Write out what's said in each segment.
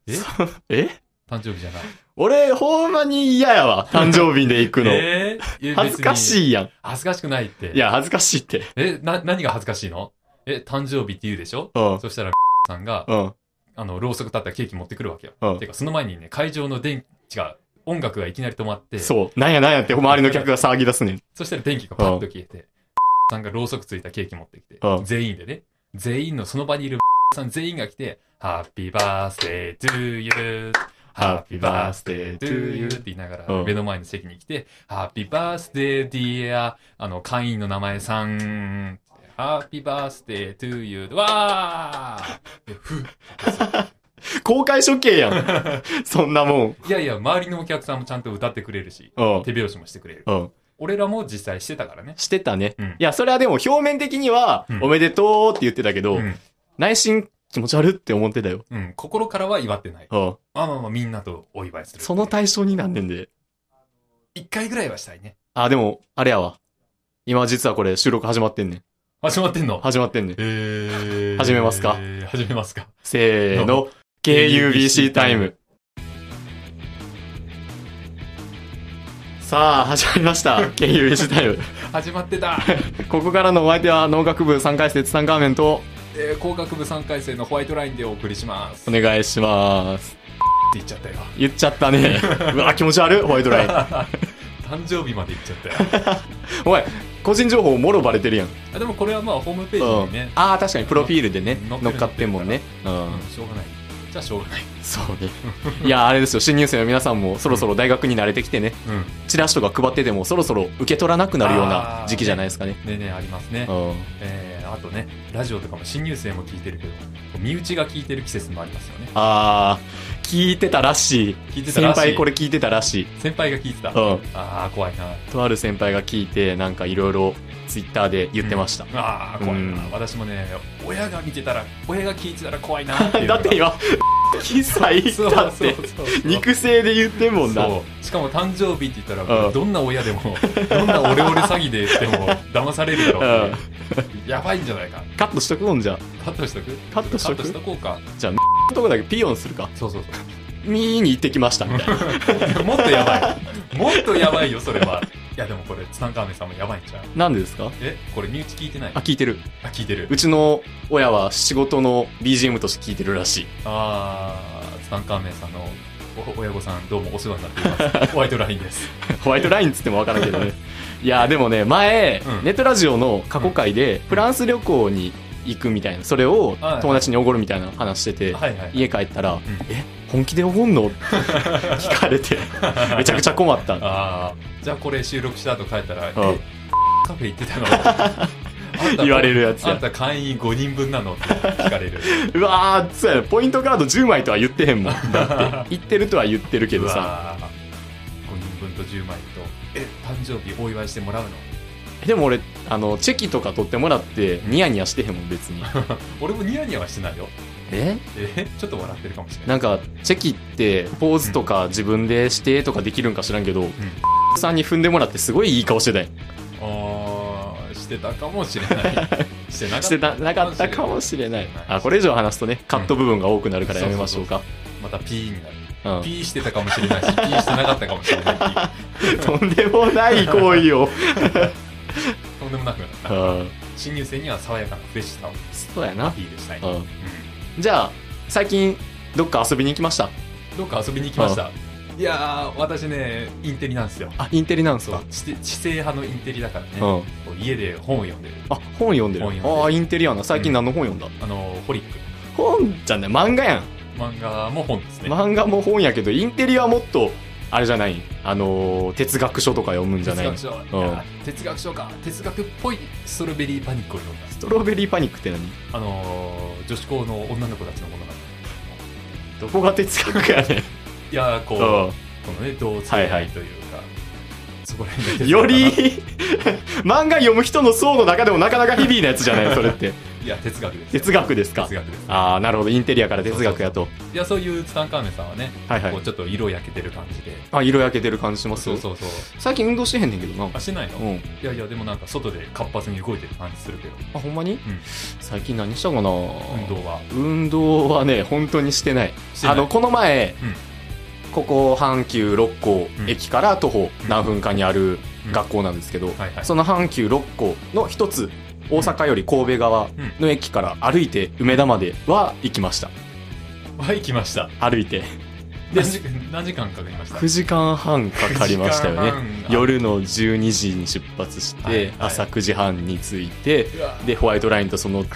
え誕生日じゃない。 俺、ほんまに嫌やわ。誕生日で行くの。恥ずかいしいやん。 恥ずかしくないって。 いや、恥ずかしいって。 何が恥ずかしいの？誕生日って言うでしょ？そしたら、さんが、ろうそく立ったケーキ持ってくるわけよ。てか、その前にね、会場の音楽がいきなり止まって。 そう。なんやって周りの客が騒ぎ出すねん。 そしたら電気がパッと消えて、さんがろうそくついたケーキ持ってきて、全員でね、全員のその場にいるさん全員が来て、ハッピーバースデートゥーユー、ハッピーバースデートゥーユーって言いながら、目の前の席に来て、ハッピーバースデーディア、会員の名前さん、ハッピーバースデートゥーユー、わーふっ公開処刑やん。そんなもん。 いや、周りのお客さんもちゃんと歌ってくれるし、手拍子もしてくれる。俺らも実際してたからね。 してたね。いや、それはでも表面的には、おめでとうって言ってたけど、内心気持ち悪って思ってたよ。 心からは祝ってない。まあ、みんなとお祝いする。 その対象になんねんで。 一回ぐらいはしたいね。 でも、あれやわ。今実はこれ収録始まってんねん。 始まってんの？ 始まってんねん。始めますか？ 始めますか。 せーの。KUBC タイム。さあ、始まりました。KUBC タイム。 始まってた。 ここからのお相手は農学部3回生ツタンカーメンと、 工学部3回生のホワイトラインでお送りします。 お願いします。 って言っちゃったよ。 言っちゃったね。うわ、気持ち悪い、ホワイトライン。 誕生日まで言っちゃったよ。 お前、個人情報もろバレてるやん。 でもこれはまあホームページにね。 確かにプロフィールでね、乗っかってんもんね。 しょうがない。じゃあしょうがない。 そうね。いや、あれですよ、新入生の皆さんもそろそろ大学に慣れてきてね、チラシとか配っててもそろそろ受け取らなくなるような時期じゃないですかね。 ね、ありますね。あとね、ラジオとかも新入生も聞いてるけど、身内が聞いてる季節もありますよね。 聞いてたらしい。先輩これ聞いてたらしい。 先輩が聞いてた。怖いな。 とある先輩が聞いて、なんかいろいろツイッターで言ってました。 怖いな。私もね、親が聞いてたら怖いなっていう。 だって今、記載だって肉声で言ってんもんな。 しかも誕生日って言ったら、どんな親でも、どんなオレオレ詐欺で言っても騙されるだろうって。やばいんじゃないか。 カットしとくもんじゃ。 カットしとく？ カットしとく？ カットしとこうか。 じゃあ、とこだけピヨンするか。 そう。 ミーに行ってきましたみたいな。もっとやばい。もっとやばいよ、それは。いや、でもこれ、ツタンカーメンさんもやばいんちゃう？ なんでですか？ これ身内聞いてない？ 聞いてる。 聞いてる。 うちの親は仕事の BGM として聞いてるらしい。 ツタンカーメンさんの親御さんどうもお世話になっています。ホワイトラインです。 ホワイトラインつってもわからんけどね。いや、でもね、前、ネットラジオの過去回で、フランス旅行に行くみたいな、それを友達におごるみたいな話してて、家帰ったら、本気でおごんのって聞かれて、めちゃくちゃ困った。 じゃあこれ収録した後帰ったら、カフェ行ってたの？ 言われるやつや。 あんた会員5人分なのって聞かれる。 うわー、そうや、ポイントカード10枚とは言ってへんもん。だって、言ってるとは言ってるけどさ。 5人分と10枚と、誕生日お祝いしてもらうの？ でも俺、チェキとか取ってもらって、ニヤニヤしてへんもん、別に。 俺もニヤニヤはしてないよ。ちょっと笑ってるかもしれない。 なんか、チェキって、ポーズとか自分でしてとかできるんか知らんけど、さんに踏んでもらってすごいいい顔してたよ。 してたかもしれない。 してなかったかもしれない。これ以上話すとね、カット部分が多くなるからやめましょうか。 またピーになる。ピーしてたかもしれないし、ピーしてなかったかもしれない。 とんでもない行為を。 とんでもなくなった。新入生には爽やかなフレッシュさをそうやなアピールしたい。 じゃあ、最近、どっか遊びに行きました？ どっか遊びに行きました。いやー、私ね、インテリなんですよ。 インテリなんですか？ 知性派のインテリだからね。家で本を読んでる。 本読んでる。インテリやな。最近何の本読んだ？ ホリック。 本じゃない、漫画やん。 漫画も本ですね。 漫画も本やけど、インテリはもっと、あれじゃない、哲学書とか読むんじゃない？ 哲学書か。哲学っぽいストロベリーパニックを読んだ。 ストロベリーパニックって何？ 女子校の女の子たちのものなんだ。 どこが哲学やねん。 いや、このね、同性愛というか、そこら辺でより漫画読む人の層の中でもなかなかヘビーなやつじゃないそれって。 いや、哲学です。 哲学ですか？ 哲学です。 ああ、なるほど。インテリアから哲学やと。 いや、そういうツタンカーメンさんはね、 はいはい。 こうちょっと色焼けてる感じで。 あ、色焼けてる感じします？ そうそうそう。 最近運動してへんねんけどな。 あ、してないの？ うん。いやいや、でもなんか外で活発に動いてる感じするけど。 あ、ほんまに？ うん。 最近何したかな？ 運動はね、本当にしてない。この前、ここ阪急六甲駅から徒歩何分かにある学校なんですけど、その阪急六甲の一つ、大阪より神戸側の駅から歩いて梅田までは行きました。 行きました。 歩いて。 何時間かかりました？ 9 時間半かかりましたよね。夜の12時に出発して、朝9時半に着いて、で、ホワイトラインとその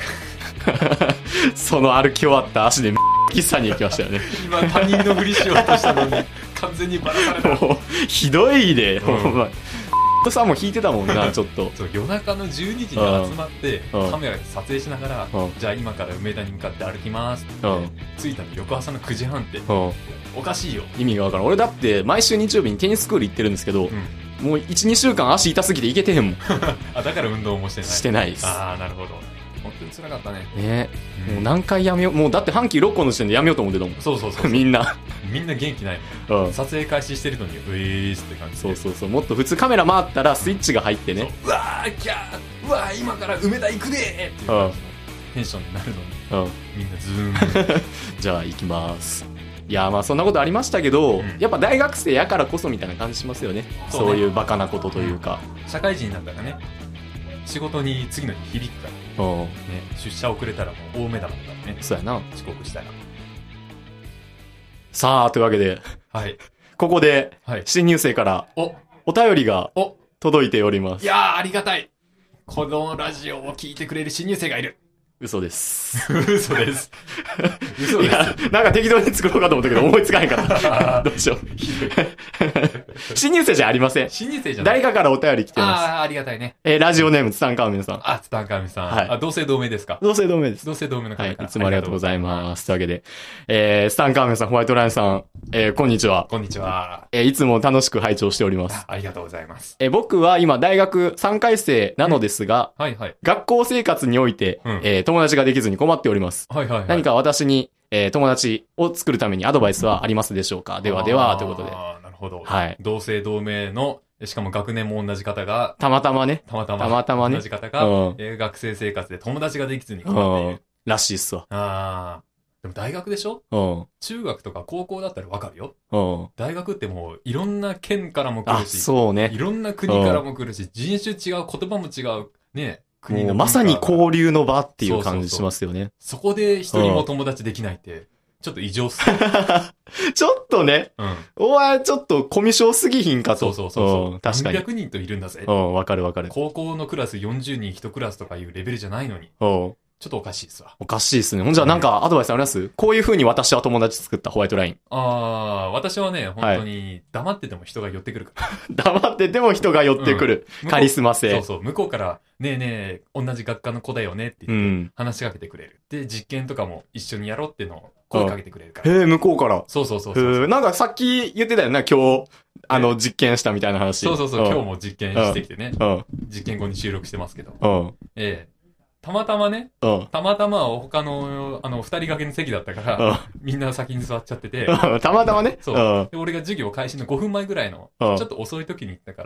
歩き終わった足で喫茶に行きましたよね。 今他人のふりしようとしたのに完全にバラされた。もうひどいで、ほんま。さんも引いてたもんな、ちょっと。 そう、夜中の12時に集まって、カメラで撮影しながら、じゃあ今から梅田に向かって歩きますって着いたの翌朝の9時半って、おかしいよ。 意味がわからん。俺だって毎週日曜日にテニススクール行ってるんですけど、もう1、2週間足痛すぎて行けてへんもん。 あ、だから運動もしてない。 してないです。 ああ、なるほど。本当に辛かったね。 ね、もう何回やめよう。もうだって阪急6個の時点でやめようと思ってたもん。 そうそうそう。 みんな元気ないもん。撮影開始してるのに、ウィースって感じで。 そうそうそう。もっと普通カメラ回ったらスイッチが入ってね。 うわー、キャー、うわー、今から梅田行くでーっていう感じのテンションになるのに、みんなズーン。 じゃあ行きます。いや、まあそんなことありましたけど、やっぱ大学生やからこそみたいな感じしますよね。そういうバカなことというか。 社会人になったらね、仕事に次の日響くから。ね、出社遅れたらもう大目玉だからね。 そうやな。 遅刻したら。 さあ、というわけで、はい。ここで、新入生から、お便りが、届いております。 いやー、ありがたい。このラジオを聞いてくれる新入生がいる。 嘘です。 嘘です。嘘です。いや、 なんか適当に作ろうかと思ったけど思いつかへんかった。どうしよう。新入生じゃありません。 新入生じゃない。 誰かからお便り来てます。 ああ、ありがたいね。 ラジオネーム、ツタンカーメンさん。 あ、ツタンカーメンさん。はい。同姓同名ですか？ 同姓同名です。 同姓同名の方から。 はい。いつもありがとうございます。というわけで、ツタンカーメンさん、ホワイトラインさん、こんにちは。 こんにちは。 いつも楽しく拝聴しております。 ありがとうございます。 僕は今、大学3回生なのですが、 はいはい。 学校生活において、友達ができずに困っております。 はいはいはい。 何か私に、友達を作るためにアドバイスはありますでしょうか？ではでは、ということで。 ああ、なるほど。 はい。 同姓同名の、しかも学年も同じ方が、 たまたまね。 たまたまね。同じ方が、学生生活で友達ができずに困っている。 らしいっすわ。 ああ。でも大学でしょ？中学とか高校だったらわかるよ。大学ってもういろんな県からも来るし、 そうね。 いろんな国からも来るし、人種違う、言葉も違う、ね。 国のまさに交流の場っていう感じしますよね。 そこで一人も友達できないって、ちょっと異常っす。 ちょっとね。お前ちょっとコミュ障すぎひんかと。 そう。 確かに。 何百人といるんだぜ。 わかるわかる。 高校のクラス40人1クラスとかいうレベルじゃないのに。ちょっとおかしいっすわ。 おかしいっすね。ほんじゃなんかアドバイスあります？こういう風に私は友達作ったホワイトライン。 私はね、本当に黙ってても人が寄ってくるから。 黙ってても人が寄ってくる。カリスマ性。 そう。向こうから、ねえ、同じ学科の子だよねって言って話しかけてくれる。で、実験とかも一緒にやろうっていうのを声かけてくれるから。 向こうから。 そう。 なんかさっき言ってたよな、今日、実験したみたいな話。 そう。今日も実験してきてね。実験後に収録してますけど。たまたまね、他の、二人掛けの席だったから、みんな先に座っちゃってて、 たまたまね。 そう。で、俺が授業開始の5分前ぐらいの、ちょっと遅い時に行ったから、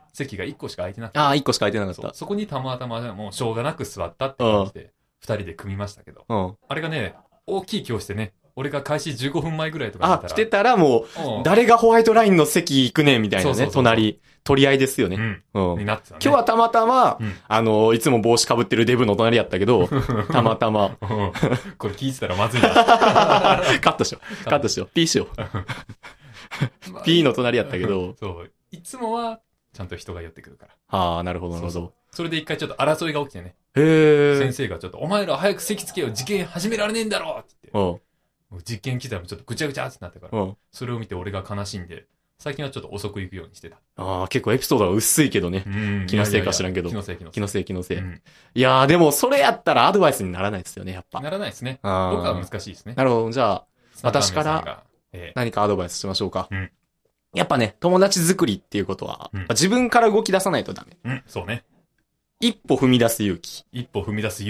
席が1個しか空いてなかった。 1個しか空いてなかった。 そこにたまたまもうしょうがなく座ったって感じで、二人で組みましたけど、あれがね、大きい教室でね、俺が開始15分前ぐらいとか来てたらもう、誰がホワイトラインの席行くねみたいなね、隣。取り合いですよね。 になってたね。 今日はたまたま、いつも帽子被ってるデブの隣やったけど、たまたま。 これ聞いてたらまずいな。 カットしよう。ピーしよう。ピーの隣やったけど。 そう。いつもは、ちゃんと人が寄ってくるから。 ああ、なるほど。 それで一回ちょっと争いが起きてね。先生がちょっと、お前ら早く席つけよ、実験始められねえんだろって言って。実験来たらちょっとぐちゃぐちゃってなったから。それを見て俺が悲しんで、最近はちょっと遅く行くようにしてた。 結構エピソードが薄いけどね。気のせいか知らんけど。気のせい。いやー、でもそれやったらアドバイスにならないですよね、やっぱ。 ならないですね。僕は難しいですね。 なるほど。じゃあ、私から何かアドバイスしましょうか。やっぱね、友達作りっていうことは、自分から動き出さないとダメ。 そうね。 一歩踏み出す勇気。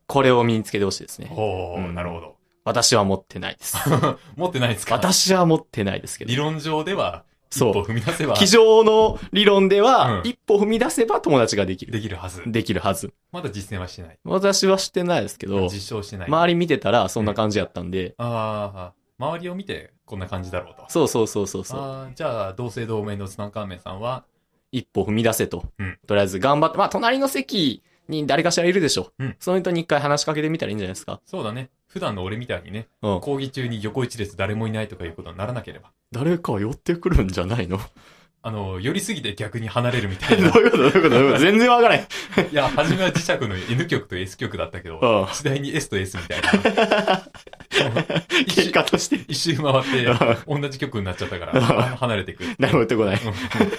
これを身につけてほしいですね。 なるほど。 私は持ってないです。 持ってないですか？ 私は持ってないですけど。 理論上では、一歩踏み出せば。 机上の理論では、一歩踏み出せば友達ができる。 できるはず。 できるはず。 まだ実践はしてない。 私はしてないですけど、 実証してない。 周り見てたらそんな感じやったんで。 周りを見てこんな感じだろうと。 そう。 じゃあ、同姓同名のツタンカーメンさんは、 一歩踏み出せと。とりあえず頑張って、隣の席に誰かしらいるでしょ。その人に一回話しかけてみたらいいんじゃないですか。 そうだね。普段の俺みたいにね、講義中に横一列誰もいないとかいうことにならなければ。 誰か寄ってくるんじゃないの？ 寄りすぎて逆に離れるみたいな。 どういうこと全然わからん。 いや、初めは磁石の N 極と S 極だったけど、次第に S と S みたいな。 結果として。 一周回って、同じ極になっちゃったから、離れていく。 なるほど、ってこない。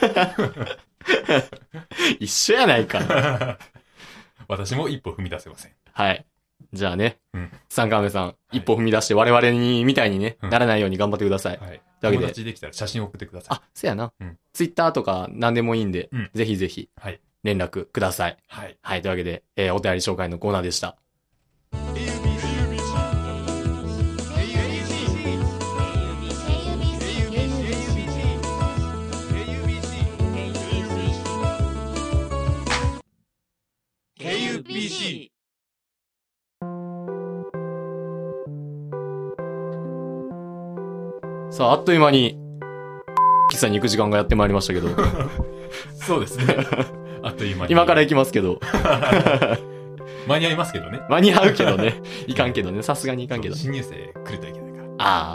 一緒やないか。 私も一歩踏み出せません。 はい。じゃあね、ツタンカーメンさん、一歩踏み出して我々に、みたいにね、ならないように頑張ってください。 はい。友達できたら写真送ってください。 そうやな。ツイッターとか何でもいいんで、ぜひぜひ、連絡ください。はい。はい。というわけで、お便り紹介のコーナーでした。KUBC。さあ、あっという間に、喫茶に行く時間がやってまいりましたけど。 そうですね。あっという間に。 今から行きますけど。 間に合いますけどね。 間に合うけどね。いかんけどね。さすがにいかんけど。 新入生来るといけないから。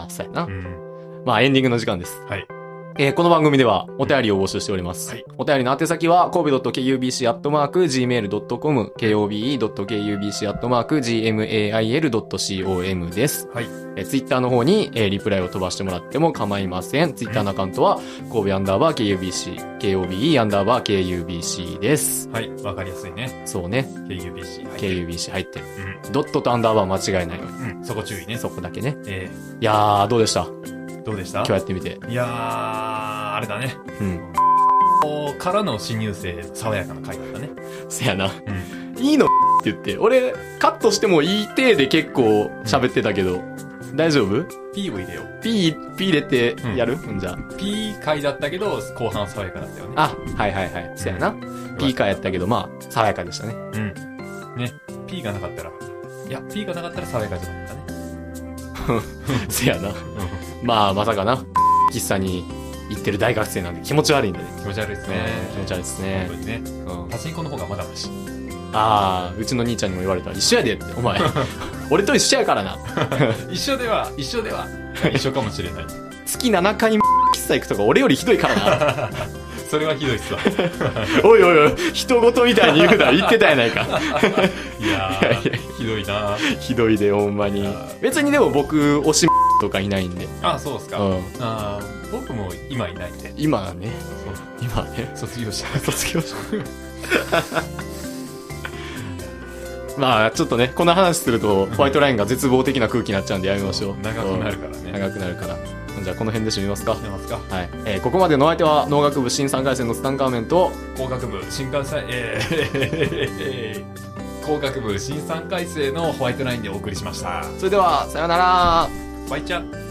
そうやな。エンディングの時間です。 はい。 この番組ではお便りを募集しております。お便りの宛先は、kobe.kubc@gmail.com、kobe.kubc@gmail.com です。はい。ツイッターの方に、リプライを飛ばしてもらっても構いません。ツイッターのアカウントは、kobe_kubc、kobe_kubc です。 はい。わかりやすいね。 そうね。 KUBC。 KUBC 入ってる。ドットとアンダーバー間違いないように。そこ注意ね。 そこだけね。いやー、どうでした？ どうでした？ 今日やってみて。 いやー、あれだね。からの新入生、爽やかな回だったね。 せやな。いいのって言って。俺、カットしてもいい体で結構喋ってたけど、大丈夫？ P を入れよう。 P 入れてやる？じゃあ。 P 回だったけど、後半は爽やかだったよね。 はい。せやな。P 回やったけど、爽やかでしたね。 ね。P がなかったら、P がなかったら爽やかじゃなかったね。 せやな。まさかな。喫茶に行ってる大学生なんで気持ち悪いんでね。 気持ち悪いですね。 気持ち悪いですね。 本当にね。パチンコの方がまだまし。 うちの兄ちゃんにも言われた。一緒やでって、お前。俺と一緒やからな。 一緒では。一緒かもしれない。 月7回喫茶行くとか俺よりひどいからな。 それはひどいっすわ。 おい、人事みたいに言うな、言ってたやないか。 いやひどいな。 ひどいで、ほんまに。別にでも僕、推しとかいないんで。 そうっすか。僕も今いないんで。 今ね。卒業した。ちょっとね、この話すると、ホワイトラインが絶望的な空気になっちゃうんでやめましょう。 長くなるからね。 長くなるから。じゃあこの辺で締めますか。 はい。 ここまでのお相手は農学部新3回生のツタンカーメンと工学部新3回生のホワイトラインでお送りしました。 それではさよなら。 バイチャ。